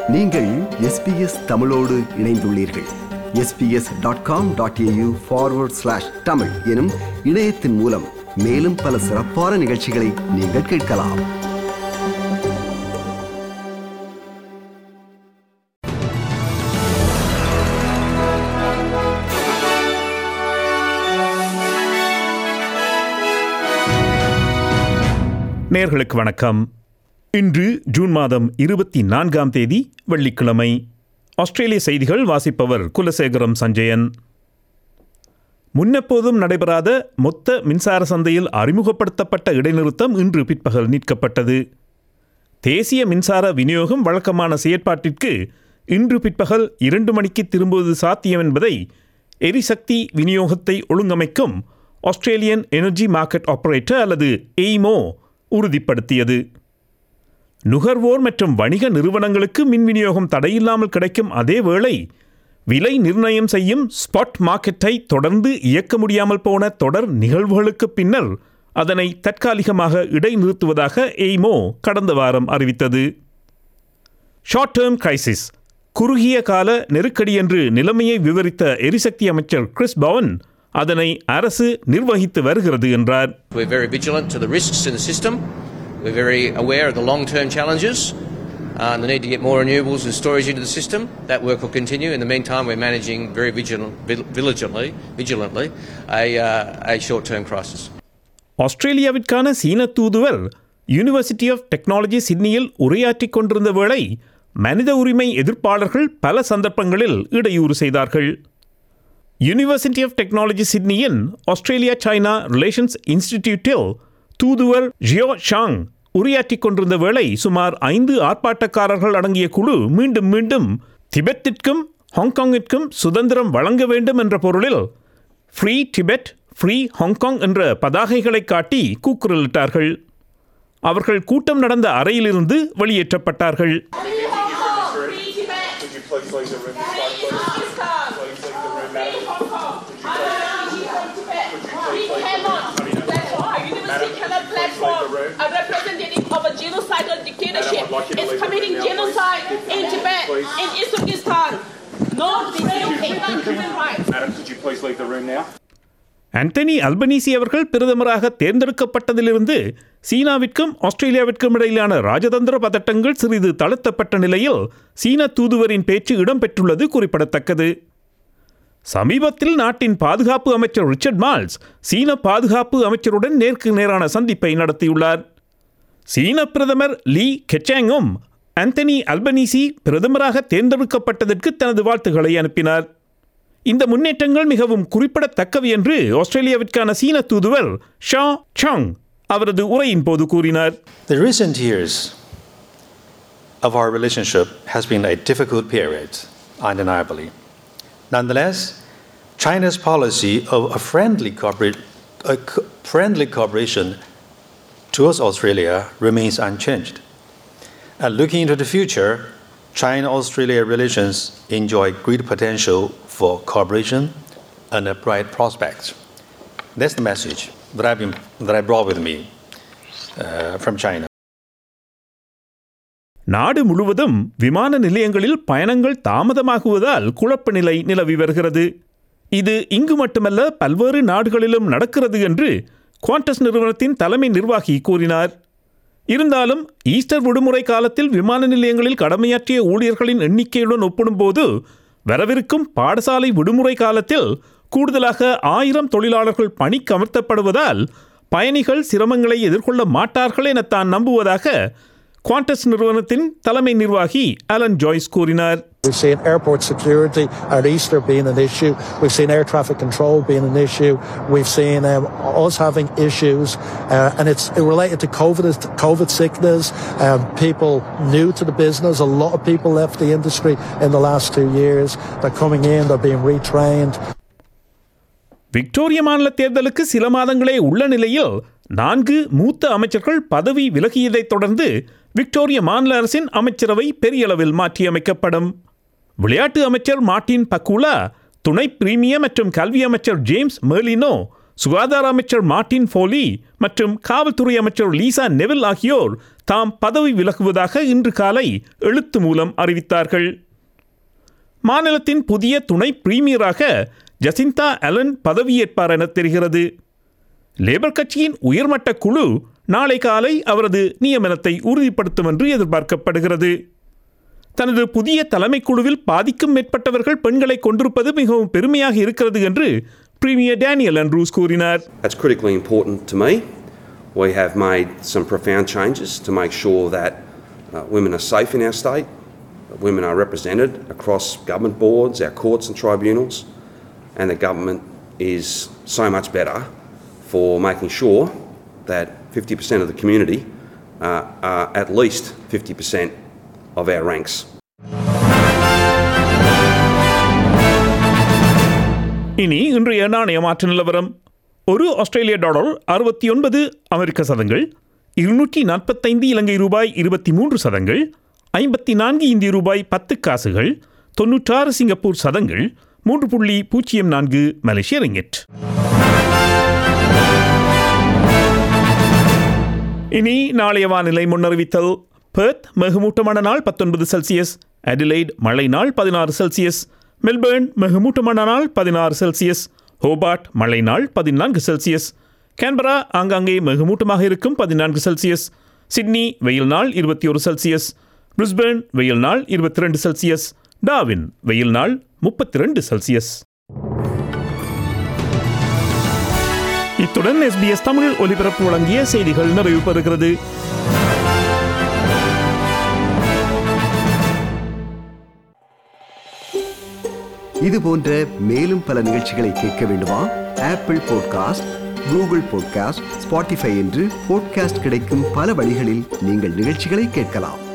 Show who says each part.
Speaker 1: நீங்கள் SBS தமிழோடு இணைந்துள்ளீர்கள். sbs.com.au/tamil எனும் இணையத்தின் மூலம் மேலும் பல சிறப்பான நிகழ்ச்சிகளை நீங்கள் கேட்கலாம்.
Speaker 2: நேயர்களுக்கு வணக்கம். இன்று ஜூன் மாதம் 24ஆம் தேதி வெள்ளிக்கிழமை. ஆஸ்திரேலிய செய்திகள் வாசிப்பவர் குலசேகரம் சஞ்சயன். முன்னெப்போதும் நடைபெறாத மொத்த மின்சார சந்தையில் அறிமுகப்படுத்தப்பட்ட இடைநிறுத்தம் இன்று பிற்பகல் நீக்கப்பட்டது. தேசிய மின்சார விநியோகம் வழக்கமான செயற்பாட்டிற்கு இன்று பிற்பகல் 2 மணிக்கு திரும்புவது சாத்தியம் என்பதை எரிசக்தி விநியோகத்தை ஒழுங்கமைக்கும் ஆஸ்திரேலியன் எனர்ஜி மார்க்கெட் ஆபரேட்டர் அல்லது எய்மோ உறுதிப்படுத்தியது. நுகர்வோர் மற்றும் வணிக நிறுவனங்களுக்கு மின் விநியோகம் தடையில்லாமல் கிடைக்கும் அதே வேளை விலை நிர்ணயம் செய்யும் ஸ்பாட் மார்க்கெட்டை தொடர்ந்து இயக்க முடியாமல் போன தொடர் நிகழ்வுகளுக்கு பின்னர் அதனை தற்காலிகமாக இடைநிறுத்துவதாக எய்மோ கடந்த வாரம் அறிவித்தது. ஷார்ட் டேர்ம் கிரைசிஸ், குறுகிய கால நெருக்கடி என்று நிலைமையை விவரித்த எரிசக்தி அமைச்சர் கிறிஸ் பவன் அதனை அரசு நிர்வகித்து வருகிறது என்றார்.
Speaker 3: We're very vigilant to the risks in the system. We're very aware of the long-term challenges and the need to get more renewables and storage into the system. That work will continue. In the meantime, we're managing very vigilantly a short-term crisis.
Speaker 2: ஆஸ்திரேலியாவிற்கான சீன தூதுவர் university of technology சிட்னியில் உரையாற்றிக் கொண்டிருந்த வேளை மனித உரிமை எதிர்ப்பாளர்கள் பல சந்தர்ப்பங்களில் இடையூறு செய்தார்கள். யூனிவர்சிட்டி ஆஃப் டெக்னாலஜி சிட்னியின் ஆஸ்திரேலியா சைனா ரிலேஷன்ஸ் இன்ஸ்டிடியூட்டில் தூதுவர் ஜியோ ஷாங் உரையாற்றிக் கொண்டிருந்த வேளை சுமார் 5 ஆர்ப்பாட்டக்காரர்கள் அடங்கிய குழு மீண்டும் திபெத்திற்கும் ஹாங்காங்கிற்கும் சுதந்திரம் வழங்க வேண்டும் என்ற பொருளில் ஃப்ரீ டிபெட், ஃப்ரீ ஹாங்காங் என்ற பதாகைகளை காட்டி கூக்குரலிட்டார்கள். அவர்கள் கூட்டம் நடந்த அறையிலிருந்து வெளியேற்றப்பட்டார்கள்.
Speaker 4: A representative of a genocidal dictatorship is committing genocide in Tibet, in Uzbekistan. No, this is human rights.
Speaker 5: Madam, could you please leave the room now?
Speaker 2: Anthony Albanese அவர்கள் பிரதமராக தேர்ந்தெடுக்கப்பட்டதிலிருந்து சீனாவிற்கும் ஆஸ்திரேலியாவிற்கும் இடையிலான ராஜதந்திர பதட்டங்கள் சிறிது தளர்த்தப்பட்ட நிலையில் சீன தூதுவரின் பேச்சு இடம்பெற்றுள்ளது குறிப்பிடத்தக்கது. சமீபத்தில் நாட்டின் பாதுகாப்பு அமைச்சர் ரிச்சர்ட் மால்ஸ் சீன பாதுகாப்பு அமைச்சருடன் நேருக்கு நேரான சந்திப்பை நடத்தியுள்ளார். சீன பிரதமர் லீ கெச்சாங்கும் ஆந்தனி அல்பனீசி பிரதமராக தேர்ந்தெடுக்கப்பட்டதற்கு தனது வாழ்த்துக்களை அனுப்பினார். இந்த முன்னேற்றங்கள் மிகவும் குறிப்பிடத்தக்கவை என்று ஆஸ்திரேலியாவிற்கான சீன தூதுவர் ஷா சாங் அவரது உரையின் போது கூறினார்.
Speaker 6: The recent years of our relationship has been a difficult period, undeniably. Nonetheless, China's policy of a friendly cooperation towards Australia remains unchanged. And looking into the future, China-Australia relations enjoy great potential for cooperation and a bright prospect. That's the message that I brought with me from China.
Speaker 2: நாடு முழுவதும் விமான நிலையங்களில் பயணங்கள் தாமதமாகுவதால் குழப்ப நிலை நிலவி வருகிறது. இது இங்கு மட்டுமல்ல, பல்வேறு நாடுகளிலும் நடக்கிறது என்று குவாண்டஸ் நிறுவனத்தின் தலைமை நிர்வாகி கூறினார். இருந்தாலும் ஈஸ்டர் விடுமுறை காலத்தில் விமான நிலையங்களில் கடமையாற்றிய ஊழியர்களின் எண்ணிக்கையுடன் ஒப்பிடும்போது வரவிருக்கும் பாடசாலை விடுமுறை காலத்தில் கூடுதலாக 1000 தொழிலாளர்கள் பணிக்கு அமர்த்தப்படுவதால் பயணிகள் சிரமங்களை எதிர்கொள்ள மாட்டார்கள் என தான் நம்புவதாக குவாண்டஸ் நிறுவனத்தின் தலைமை நிர்வாகி அலன் ஜாய்ஸ் கூறினார்.
Speaker 7: We've seen airport security at Easter being an issue. We've seen air traffic control being an issue. We've seen us having issues, and it's related to COVID sickness. People new to the business. A lot of people left the industry in the last 2 years. They're coming in. They're being retrained.
Speaker 2: Victoria மாநில தேர்தலுக்கு சில மாதங்களே உள்ள நிலையில் 4 மூத்த அமைச்சர்கள் பதவி விலகியதைத் தொடர்ந்து Victoria மாநில அரசின் அமைச்சரவை பெரிய அளவில் மாற்றியமைக்கப்படும். விளையாட்டு அமைச்சர் மார்டின் பக்கூலா, துணை பிரீமியர் மற்றும் கல்வி அமைச்சர் ஜேம்ஸ் மெர்லினோ சுகாதார அமைச்சர் மார்டின் ஃபோலி மற்றும் காவல்துறை அமைச்சர் லீசா நெவில் ஆகியோர் தாம் பதவி விலகுவதாக இன்று காலை எழுத்து மூலம் அறிவித்தார்கள். மாநிலத்தின் புதிய துணை பிரீமியராக ஜசிந்தா அலன் பதவியேற்பார் என தெரிகிறது. லேபர் கட்சியின் உயர்மட்ட குழு நாளை காலை அவரது நியமனத்தை உறுதிப்படுத்தும் என்று எதிர்பார்க்கப்படுகிறது. தனது புதிய தலைமை குழுவில் பாதிக்கும் மேற்பட்டவர்கள் பெண்களை கொண்டிருப்பது மிகவும் பெருமையாக இருக்கிறது என்று பிரீமியர் டேனியல் ஆண்ட்ரூஸ் கூறினார்.
Speaker 5: That's critically important to me. We have made some profound changes to make sure that women are safe in our state, that women are represented across government boards, our courts and tribunals, and the government is so much better for making sure that 50% of the community are at least 50% of our ranks.
Speaker 2: இனி இன்றைய நாணய மாற்று நிலவரம். ஒரு ஆஸ்திரேலிய dollar 69 அமெரிக்க சதங்கள், 245 இலங்கை ரூபாய் 23 சதங்கள், 54 இந்திய ரூபாய் 10 காசுகள், 96 சிங்கப்பூர் சதங்கள், 3.04 மலேசிய ரிங்கிட். இனி நாளைய வானிலை முன்னறிவித்தல். பெர்த் மிகமூட்டமான நாள் 19 செல்சியஸ், அடிலைட் மழை நாள் 16 செல்சியஸ், மெல்பர்ன் மிகமூட்டமான நாள் 16 செல்சியஸ், ஹோபார்ட் மழை நாள் 14 செல்சியஸ், கேன்பரா ஆங்காங்கே மிகமூட்டமாக இருக்கும் 14 செல்சியஸ், சிட்னி வெயில் நாள் 21 செல்சியஸ், பிரிஸ்பேர்ன் வெயில் நாள் 22 செல்சியஸ், டார்வின் வெயில் நாள் 32 செல்சியஸ். இத்துடன் SBS தமிழ் ஒலிபரப்பு வழங்கிய செய்திகள் நிறைவு பெறுகிறது.
Speaker 1: இது போன்ற மேலும் பல நிகழ்ச்சிகளை கேட்க வேண்டுமா? Apple podcast, Google podcast, Spotify என்று பாட்காஸ்ட் கிடைக்கும் பல வழிகளில் நீங்கள் நிகழ்ச்சிகளை கேட்கலாம்.